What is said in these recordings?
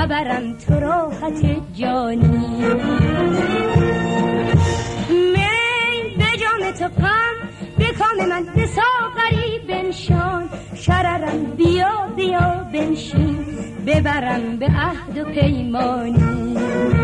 خبرم تو راحت جانی. می به جام تو غم به کام من به ساغری بنشان. شررم بیا بیا بنشین ببرم به عهد و پیمانی.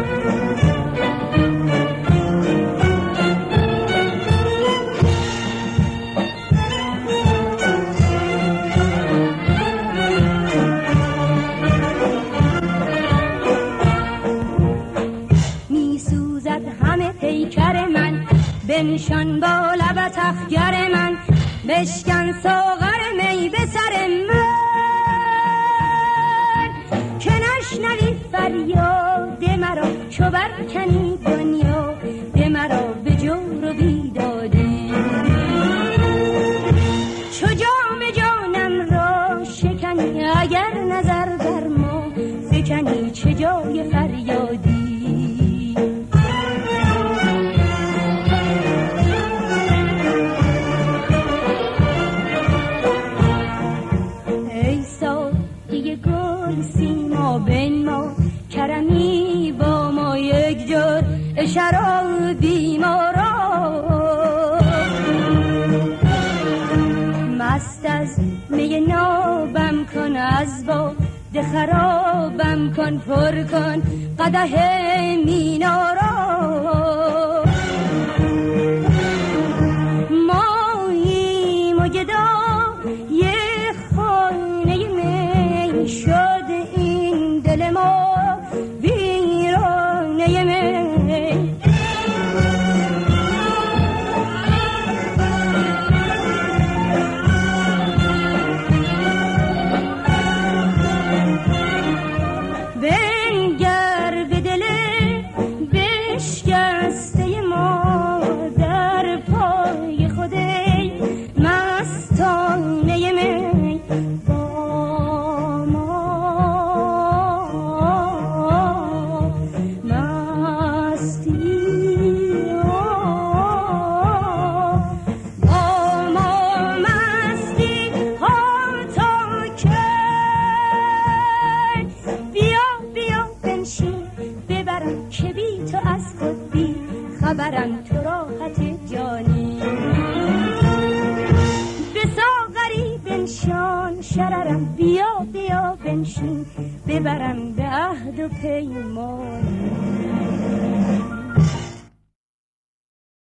پیکر من بنشان با لبت اخگر من. بشکن ساغر می به سر من که نشنوی فریاد مرا. چو برکنی دنیا ده مرا به جور و بیدادی. چو جام جانم را شکنی اگر نظر در ما فکنی چه جای فریادی. شرابی ما را مست از می نابم کن. از باده خرابم کن پر کن قدح مینا را. ماییم و گدای خانه می شد این دل ما ویرانه می. خبرم تو راحت جانی. به ساغری بنشان شررم بیا بیا بنشین ببرم به عهد و پیمان.